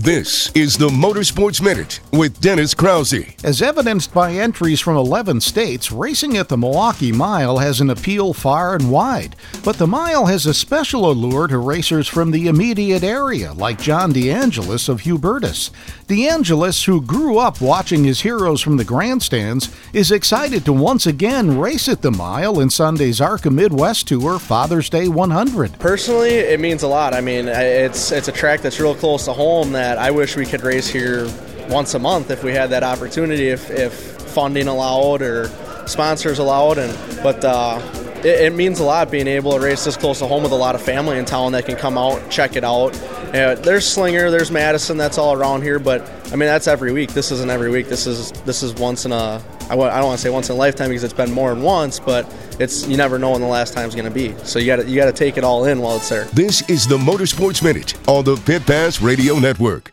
This is the Motorsports Minute with Dennis Krause. As evidenced by entries from 11 states, racing at the Milwaukee Mile has an appeal far and wide. But the mile has a special allure to racers from the immediate area, like John DeAngelis of Hubertus. DeAngelis, who grew up watching his heroes from the grandstands, is excited to once again race at the mile in Sunday's ARCA Midwest Tour Father's Day 100. Personally, it means a lot. I mean, it's a track that's real close to home that I wish we could race here once a month if we had that opportunity, if funding allowed or sponsors allowed. But it means a lot being able to race this close to home with a lot of family in town that can come out, check it out. There's Slinger, there's Madison, that's all around here, but I mean that's every week. This isn't every week. This is once in a, I don't want to say once in a lifetime because it's been more than once, but you never know when the last time's going to be. So you got to take it all in while it's there. This is the Motorsports Minute on the Pit Pass Radio Network.